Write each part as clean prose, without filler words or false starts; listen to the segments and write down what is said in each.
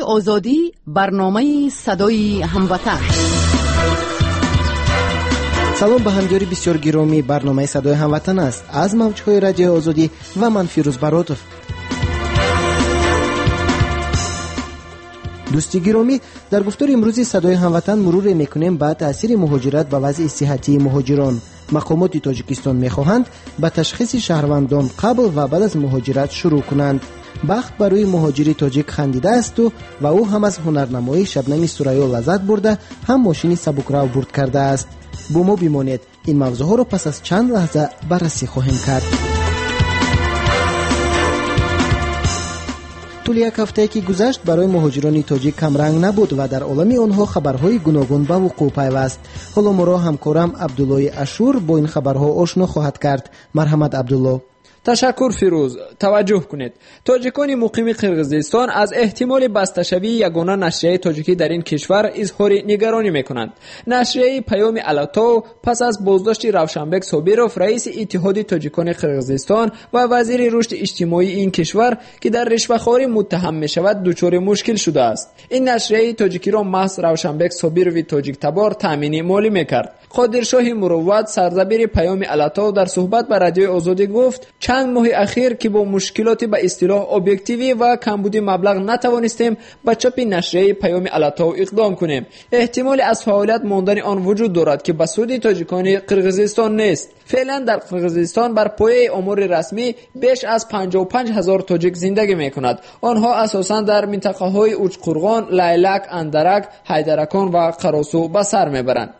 آزادی، برنامه صدای هموطن. سلام به همگیری بسیار گرامی، برنامه صدای هموطن است از موجهای رادیو آزادی و من فیروز براتوف. دوستی گرامی، در گفتار امروزی صدای هموطن مرور میکنیم به تاثیر مهاجرت و وضع صحتی مهاجران. مقامات تاجیکستان میخواهند به تشخیص شهروندان قبل و بعد از مهاجرت شروع کنند. بخت برای مهاجری تاجیک خندیده است و او هم از هنرنمایی شبنم سریا لذت برده، هم ماشین سبکرو برد کرده است. با ما بمانید، این موضوع را پس از چند لحظه بررسی خواهیم کرد. طول یک هفته که گذشت برای مهاجران تاجیک کمرنگ نبود و در عالم آنها خبرهای گوناگون به وقوع پیوست. حالا ما را همکارم عبدالله اشور با این خبرها آشنا خواهد کرد. مرحمت عبدالله. تشکر فیروز. توجه کنید، تاجیکان مقیم قرقیزستان از احتمال بسته‌شوی یگانه نشریه تاجیکی در این کشور اظهار نگرانی میکنند. نشریه پیام الاتو پس از بازداشت روشنبک صابروف رئیس اتحاد تاجیکان قرقیزستان و وزیر رشد اجتماعی این کشور که در رشوه‌خواری متهم میشود دچار مشکل شده است. این نشریه تاجیکی را محض روشنبک صابروی تاجیک تبار تامین مالی میکرد. قادرشاه مروت سردبیر پیام الاتو در صحبت با رادیو آزادی گفت چند ماه اخیر که با مشکلات به اصطلاح ابجکتیوی و کمبود مبلغ نتوانستیم به چاپ نشریه پیام الاتو اقدام کنیم. احتمال از فعالیت ماندن آن وجود دارد که به سود تاجیکان قرقیزستان نیست. فعلا در قرقیزستان بر پایه آمار رسمی بیش از 55,000 تاجیک زندگی می‌کنند. آنها اساساً در منطقه‌های اوچقرغان، لیلک، اندرک، حیدرکان و قراسو به سر میبرند.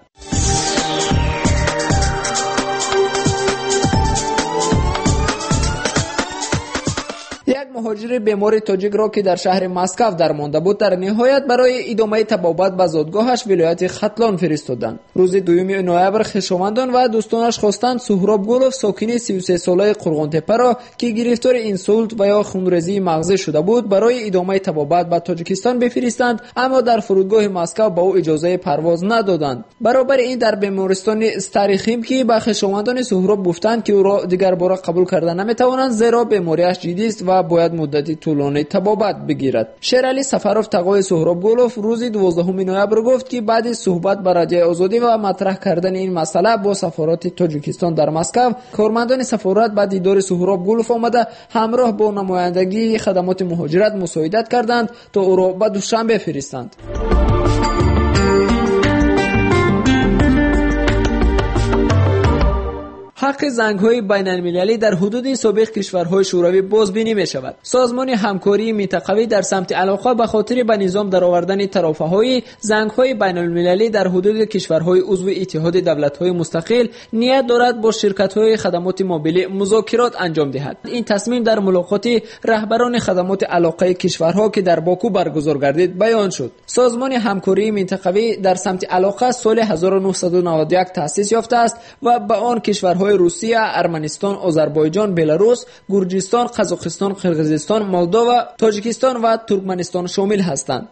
یک مهاجر بیمار تاجیک را که در شهر مسکو درمانده بود در نهایت برای ادامه تبابت به زادگاهش ولایت ختلان فرستادند. روز 2 نوامبر خویشاوندان و دوستانش خواستند سهراب گلوف ساکن 33 ساله قرغان‌تپه را که گرفتار اینسولت و یا خونریزی مغزی شده بود برای ادامه تبابت به تاجیکستان بفرستند، اما در فرودگاه مسکو به او اجازه پرواز ندادند. برابر این در بیمارستان استریخیم که به خویشاوندان سهراب گفتند که او را دیگر بار قبول کردن نمیتوانند زیرا بیماریش جدی است و باید مدتی طولانی تبابت بگیرد. شیرعلی سفروف تقای سهراب گلوف روز 12 نوامبر گفت که بعد از صحبت با رادیو آزادی و مطرح کردن این مسئله با سفارت تاجیکستان در مسکو، کارمندان سفارت بعد دیدار سهراب گلوف آمده همراه با نمایندگی خدمات مهاجرت مساعدت کردند تا او را به دوشنبه فرستند. حق زنگ‌های بین‌المللی در حدود سابق کشورهای شوروی بازبینی می‌شود. سازمان همکاری منطقوی در سمت علاقه به خاطر به نظام درآوردن طرفه‌های زنگ‌های بین‌المللی در حدود کشورهای عضو اتحاد دولت‌های مستقل نیت دارد با شرکت‌های خدمات موبیل مذاکرات انجام دهد. این تصمیم در ملاقات رهبران خدمات علاقه کشورها که در باکو برگزار گردید بیان شد. سازمان همکاری منطقوی در سمت علاقه سال 1991 تأسیس یافته است و به آن کشورهای روسیه، ارمنستان، آذربایجان، بلاروس، گرجستان، قزاقستان، قرقیزستان، مولداوا، تاجیکستان و ترکمنستان شامل هستند.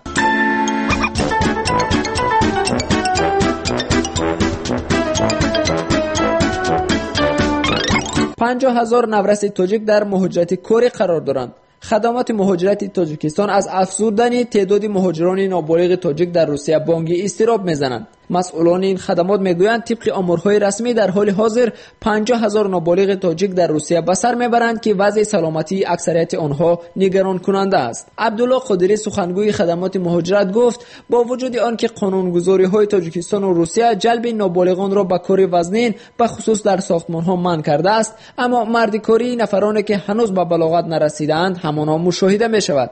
50,000 نورس تاجیک در مهاجرت کاری قرار دارند. خدمات مهاجرت تاجیکستان از افزودن تعداد مهاجران نابالغ تاجیک در روسیه بانگی اضطراب میزنند. مسئولان این خدمات میگویند طبق آمارهای رسمی در حال حاضر 50,000 نابالغ تاجیک در روسیه به سر میبرند که وضع سلامتی اکثریت آنها نگران کننده است. عبدالله قادری سخنگوی خدمات مهاجرت گفت با وجود آنکه قانونگذاری‌های تاجیکستان و روسیه جلب نابالغان را به کار وزنین به خصوص در ساختمان‌ها منع کرده است، اما مردکاری نفرانی که هنوز به بلاغت نرسیدند همانا مشاهده می‌شود.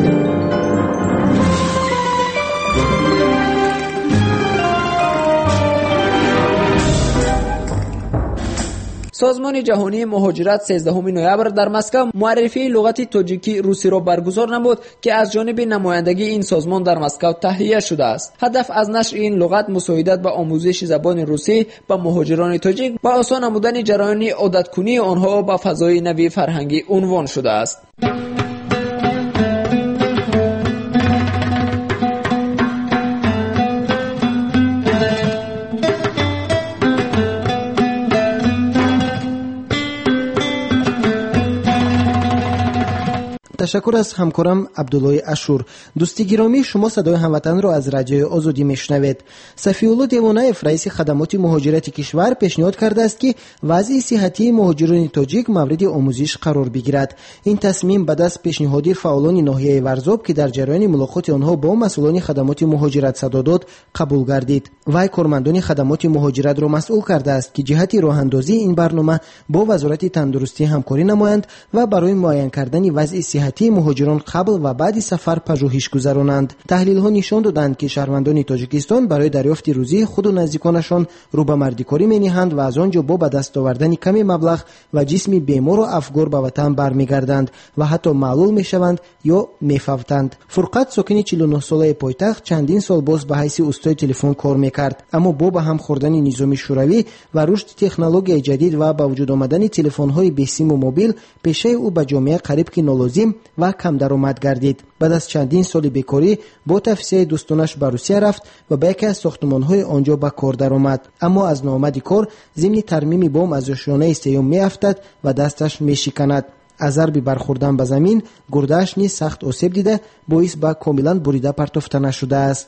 سازمان جهانی مهاجرت 13 نوامبر در مسکو معرفی لغت تاجیکی روسی را برگزار نمود که از جانب نمایندگی این سازمان در مسکو تهیه شده است. هدف از نشر این لغت مساعدت به آموزش زبان روسی به مهاجران تاجیک و آسان نمودن جریان عادت‌کنی آنها به فضای نوی فرهنگی عنوان شده است. تشکر از همکارم عبدالله اشور. دوستی گرامی، شما صدای هموطن را از رادیوی آزادی میشنوید. صفی‌الله دیوانایف رئیس خدمات مهاجرت کشور پیشنهاد کرده است که وضع صحتی مهاجران تاجیک مورد آموزش قرار بگیرد. این تصمیم بعد از پیشنهاد فعالان ناحیه ورزاب که در جریان ملاقات آنها با مسئولان خدمات مهاجرت صدا داد قبول گردید. وی کارمندان خدمات مهاجرت را مسئول کرده است که جهت راه اندازی این برنامه با وزارت تندرستی همکاری نمایند و برای معاین کردن وضع صحتی مهاجران قبل و بعد سفر پژوهش گذرانند. تحلیل‌ها نشان دادند که شهروندان تاجیکستان برای دریافت روزی خود و نزدیکانشان رو به مردیکاری می‌نهند و از آنجا با به دست آوردن کمی مبلغ و جسم بیمار و افگار به وطن برمیگردند و حتی معلول میشوند یا میفوتند. فرقت ساکن 49 ساله پایتخت چندین سال باز به حیث استاد تلفن کار میکرد، اما با به هم خوردن نظام شوروی و رشد تکنولوژی جدید و با وجود آمدن تلفن‌های به‌سیم و موبیل، پیشه او به جامعه قریب که نالازم و کم درآمد گردید. بعد از چندین سال بیکاری با تفسیر دوستانش به روسیه رفت و به یکی از ساختمان‌های آنجا به کار درآمد، اما از ناآمدی کار ضمن ترمیم بام از شانه سیوم میافتد و دستش میشکند. از ضرب برخوردن به زمین گرده‌اش نیز سخت آسیب دیده باعث به کاملا بریده پرتافته نشده است.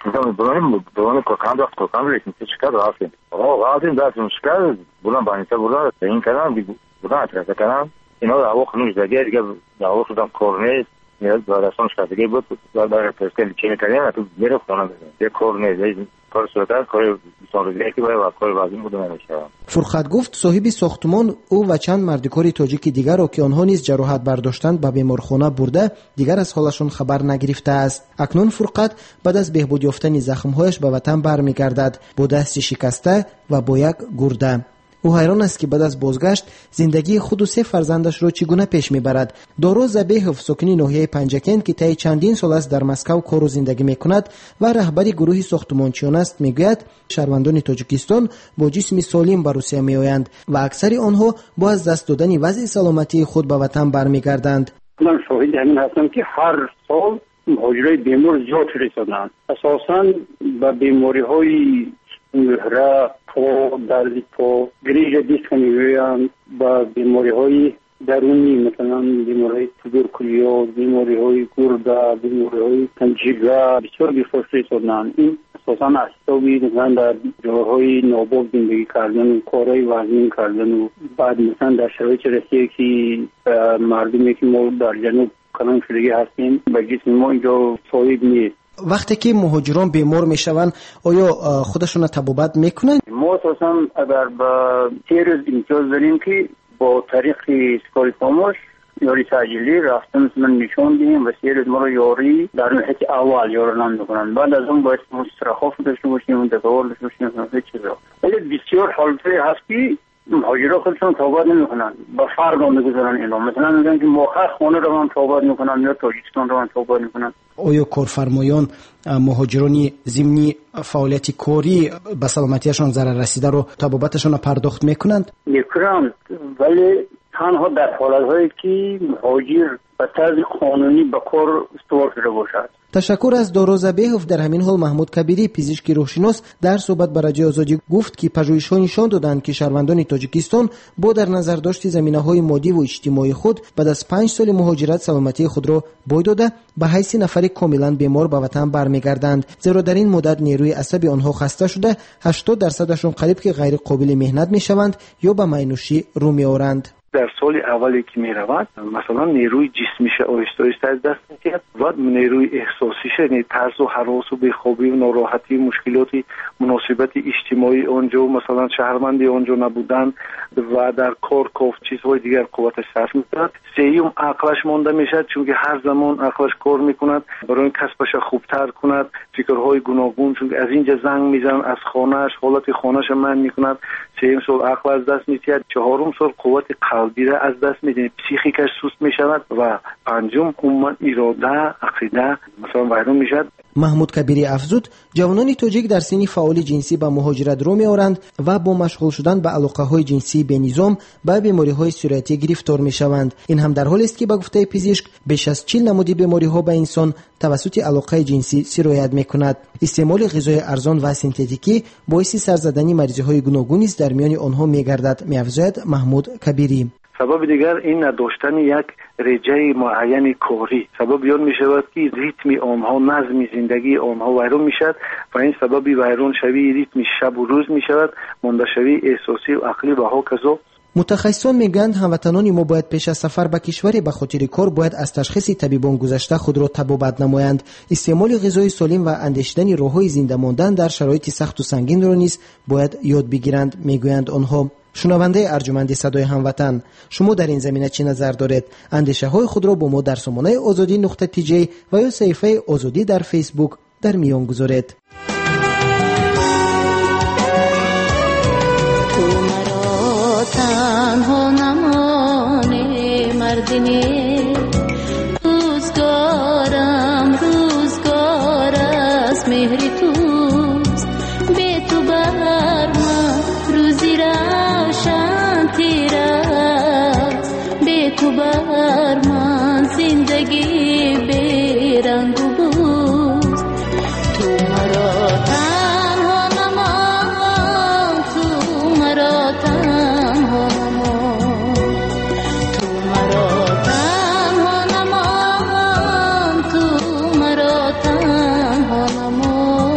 اینا دعوا خونش دیگه دعوا شدم کورنیز نیاز به دستان شکستگی بود و برای پرسکل چینی کردیم تو میره خونه یه کورنیز کار صورت کار سالگی که باید کار وزین بود نمیشه. فرقت گفت صاحب ساختمان او و چند مردکار تاجیک دیگر را که آنها نیز جراحت برداشتند به بیمارخانه برده دیگر از حالشون خبر نگرفته است. اکنون فرقت بعد از بهبود یافتن زخم‌هایش به وطن برمیگردد با دست شکسته و با یک گرده. او حیران است که بعد از بازگشت زندگی خود و 3 فرزندش را چگونه پیش میبرد. دارو زبیحوف ساکن ناحیه پنجکند که طی چندین سال است در مسکو کار و زندگی میکند و رهبر گروه ساختمانچیان است، میگوید شهروندان تاجیکستان با جسم سالم به روسیه میآیند و اکثر آنها با از دست دادن وضع سلامتی خود به وطن برمیگردند. من شاهد همین هستم که هر سال مهاجرای بیمار زیاد رسیدند. اساساً به بیماری‌های مهره، پا، درد پا، گریج دیسک میگویند، با بیماری‌های درونی مثلا بیماری‌های توبرکولوز، بیماری‌های گرده، بیماری‌های جگر بسیار بیشتر رسیدند. این اساساً اسبابی مثلا در جاهای ناباب زندگی کردن، کارهای وزین کردن و بعد مثلا در شرایط رسیه که مردمی که ما در جنوب کلان شدگی هستیم به جسم ما اینجا صاحب نیست. وقتی که مهاجران بیمار میشوند آیا خودشون تبابت میکنن؟ ما اساسا اگر با تیرز امتیاز داریم که با طریق سکاری خاموش یاری تعجیلی رفتن مثلا نشون دهیم و سیرز ما رو یاری در نحیط اول یارانم میکنن. بعد از اون باید مسترخاف داشته باشیم و دکوار داشته باشیم همه چیزا. ولی بسیار حالته هست که مهاجرا خودشون توبت نمیکنن، با فرق میگذارن اینا. مثلا میگن که مؤخر خونه رو هم توبت میکنن یا تاجیکستان رو هم توبت میکنن. آیا کارفرمایان مهاجرانی ضمن فعالیت کاری به سلامتیشان ضرر رسیده رو تبابتشان پرداخت میکنند؟ میکنند، ولی تنها در حالت‌هایی که مهاجر به طرز قانونی به کار استوار شده باشد. تشکر از دارو زبیحوف. در همین حال محمود کبیری پزشک روحشناس در صحبت با رادیو آزادی گفت که پژوهش‌ها نشان دادند که شهروندان تاجیکستان با در نظر داشت زمینه‌های مادی و اجتماعی خود بعد از 5 سال مهاجرت سلامتی خود را بوی داده به حیث نفر کاملا بیمار به وطن برمیگردند، زیرا در این مدت نیروی عصبی آنها خسته شده 80% قریب که غیر قابل مهنت میشوند یا به مینوشی رو میآورند. در سال اولی که می رود مثلا نیروی جسمیش آهسته آهسته از دست می‌دهد و نیروی احساسیش، یعنی ترس و هراس و بیخوابی و ناراحتی، مشکلاتی مناسبت اجتماعی آنجا، مثلا شهروندی آنجا نبودن و در کار چیزهای دیگر قوتش صرف می‌کند. سیوم عقلش مانده میشد، چون که هر زمان عقلش کار میکند برای کسبش خوبتر کند، فکرهای گوناگون، چون از اینجا زنگ میزنن از خانهش، حالت خانهش من میکند. سیوم سال عقل از دست می‌دهد، چهارم سال قوت قلبی را از دست می‌دهد، پسیخیکش سست میشود و پنجم عموما اراده، عقیده مثلا ویران میشد. محمود کبیری افزود جوانان تاجیک در سن فعال جنسی به مهاجرت رو می‌آورند و با مشغول شدن به علاقه‌های جنسی به نظام به بیماری‌های سرطانی گرفتار می‌شوند. این هم در حالی است که به گفته پزشک بیش از 40 نمود بیماری‌ها به انسان توسط علاقه جنسی سرایت می‌کند. استعمال غذای ارزان و سنتتیکی باعث سرزدنی مریضی‌های گوناگون است در میان آنها می‌گردد، می‌افزاید محمود کبیری. سبب دیگر این نداشتن یک رجای معین کاری. سبب یون می شود که ریتم آنها، نظم زندگی آنها ویران می شود و این سبب ویران شوی ریتم شب و روز می شود، مانده شوی احساسی و عقلی و هاکذا. متخصصان میگویند هموطنان ما باید پیش از سفر به کشور به خاطر کار باید از تشخیص طبیبان گذشته خود را تبابت نمایند. استعمال غذای سالم و اندیشیدن راههای زنده ماندن در شرایط سخت و سنگین را نیز باید یاد بگیرند، میگویند آنها. شنونده ارجمند صدای هموطن، شما در این زمینه چه نظر دارید؟ اندیشه های خود را با ما در سامانه azadi.tj و یا صفحه آزادی در فیسبوک در میان گذارید. تنها نمانه مردنی روزگار است مهر توست، به تو بر من روزی روشن تیر است، به تو بر من زندگی بیرنگ و بوست. تو مرا تنها نمان، تو مرا تنها نمان، تو مرا تنها نمان، تو مرا تنها نمان.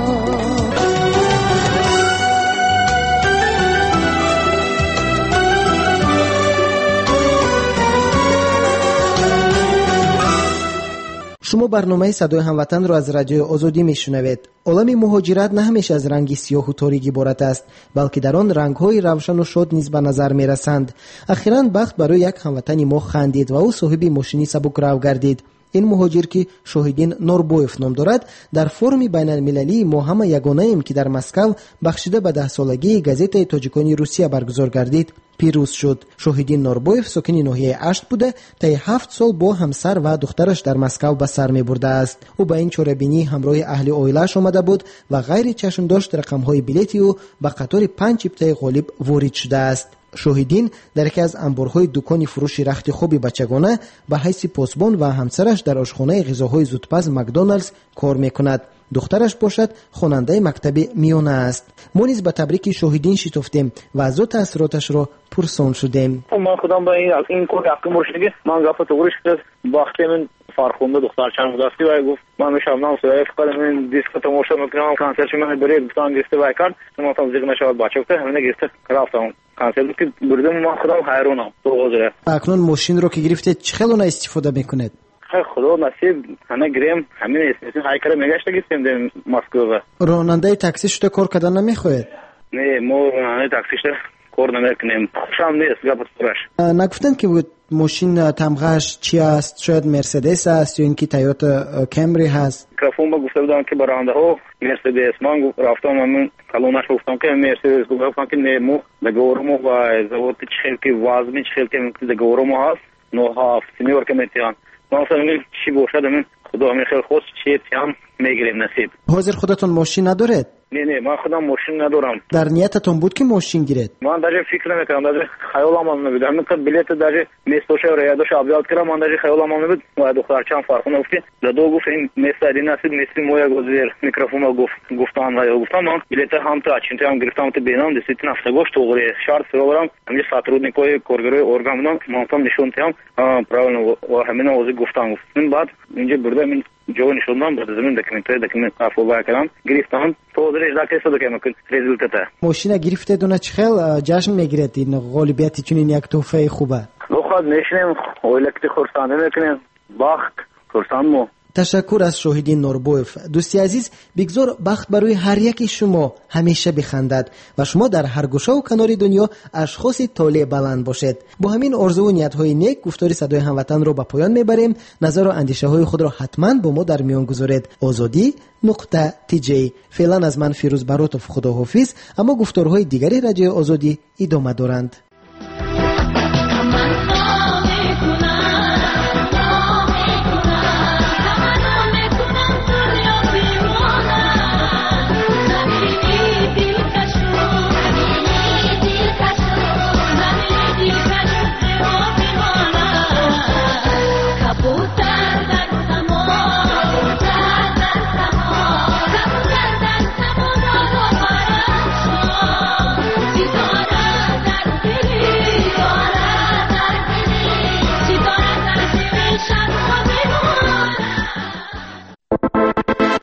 شما برنامه صدای هموطن را از رادیو آزادی میشنوید. عالم مهاجرت نه همیشه از رنگ سیاه و تاریک عبارت است، بلکه در آن رنگ‌های روشن و شاد نیز به نظر می‌رسند. اخیراً بخت برای یک هموطن ما خندید و او صاحب ماشینی سبک‌رو گردید. این مهاجر که شاهدین نوربویف نام دارد، در فرم بین المللی ما همه یگانه ایم که در مسکو بخشیده به 10 سالگی گازیت تاجیکانی روسیه برگزار گردید پیروز شد. شاهدین نوربویف ساکن ناحیه اشت بوده، تا 7 سال با همسر و دخترش در مسکو به سر می برده است. او به این چاره‌بینی همراه اهل عائله‌اش آمده بود و غیر چشم داشت رقم‌های بلیطی او به قطار 5 ابتدای غالب وارد شده است. شاهدین در یکی از انبارهای دکان فروش رخت خوبی بچگانه به حیث پاسبان و همسرش در آشخانه غذاهای زودپز مکدونالدز کار میکند. دخترش باشد خواننده مکتب میانه است. ما نیز به تبریک شاهدین شتافتیم و از او تاثیراتش را پرسان شدیم. من خودم با این کار حقی مرشدگی من گفت توریش کرد وقتی من فرخونده دختر چند بودستی و گفت من میشم نام سویه فکر من دیسک تماشا میکنم کنسرت من برای گفتان گسته و کرد من تام زیگ نشود بچه که همین گسته رفتم کنسرت که بردم من خودم حیرانم تو حاضره. اکنون ماشین رو که گرفتید چه خیلی اون استفاده میکنید؟ خدا نصیب همه گریم همین اسم هایکر میگشته گفتیم در مسکو. راننده تاکسی شده کار کردن نمیخواهید؟ نه ما راننده تاکسی شده کار نمیکنیم. خوشم نیست گفت فرش. نگفتن که ماشین تمغه‌اش چی است؟ شاید مرسدس است یا اینکه تویوتا کمری هست؟ میکروفون با گفته بودم که برنده ها مرسدس من رفتم من کلونش گفتم که مرسدس گفتم که نه مو دگورمو و زوات چخیل که وزن چخیل که دگورمو هست نوها سینیور که میتیان من اصلا چی باشد من خدا همین خیلی خوش چی تیام میگیریم نصیب. حاضر خودتون ماشین ندارید؟ نه من خودم ماشین ندارم. در نیتتون بود که ماشین گیرید؟ من در فکر نمیکردم، در خیالم نمیاد. همین که بلیط در میستوشه و ریادوش ابزار کردم، من در خیالم نمیاد. و دختر چند فرق نمی‌کنه. دو گفت این مستری نصیب میسی مویا گذیر میکروفون گفتن و گفتم من بلیط هم تا چنته هم گرفتم تو بینام دسیت نفته گوشت توغری شرط سرورم همین ساترودنیکوی کورگروی اورگامنام مونتام نشون تام правильно و همین اوزی گفتم. من بعد اینجا برده من جو نشوندم بعد زمین دکمنت افوبا کردم گرفتم تو درش داکسه دکمن результата. ماشینا گرفته دونه چخل جشن میگیرید این غالبیتی چون این یک تحفه خوبه. خود نشینم اویلکتی خورسانه میکنیم بخت خورسانمو. تشکر از شاهدین نوربویف. دوستی عزیز بگذار بخت برای هر یکی شما همیشه بخندد و شما در هر گوشه و کنار دنیا اشخاص طالع بلند باشید. با همین آرزو و نیت‌های نیک گفتار صدای هموطن رو به پایان میبریم. نظر و اندیشه‌های خود را حتما با ما در میان گذارید. azadi.tj. فعلا از من فیروز براتوف خداحافظ، اما گفتارهای دیگری رادیو آزادی ادامه دارند.